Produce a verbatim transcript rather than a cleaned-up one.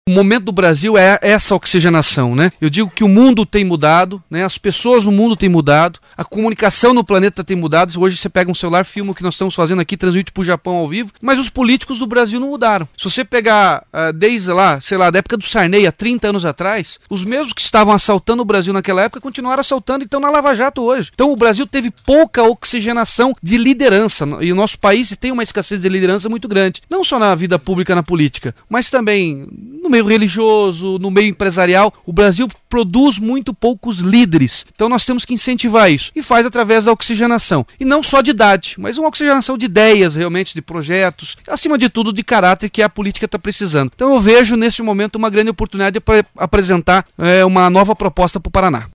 O momento do Brasil é essa oxigenação, né? Eu digo que o mundo tem mudado, né? As pessoas no mundo têm mudado, a comunicação no planeta tem mudado. Hoje você pega um celular, filma o que nós estamos fazendo aqui, transmite para o Japão ao vivo, mas os políticos do Brasil não mudaram. Se você pegar uh, desde lá, sei lá, da época do Sarney, há trinta anos atrás, os mesmos que estavam assaltando o Brasil naquela época continuaram assaltando e estão na Lava Jato hoje. Então o Brasil teve pouca oxigenação de liderança, e o nosso país tem uma escassez de liderança muito grande. Não só na vida pública, na política, mas também no meio religioso, no meio empresarial. O Brasil produz muito poucos líderes. Então nós temos que incentivar isso. E faz através da oxigenação. E não só de idade, mas uma oxigenação de ideias, realmente, de projetos. Acima de tudo, de caráter que a política está precisando. Então eu vejo, nesse momento, uma grande oportunidade para apresentar é, uma nova proposta para o Paraná.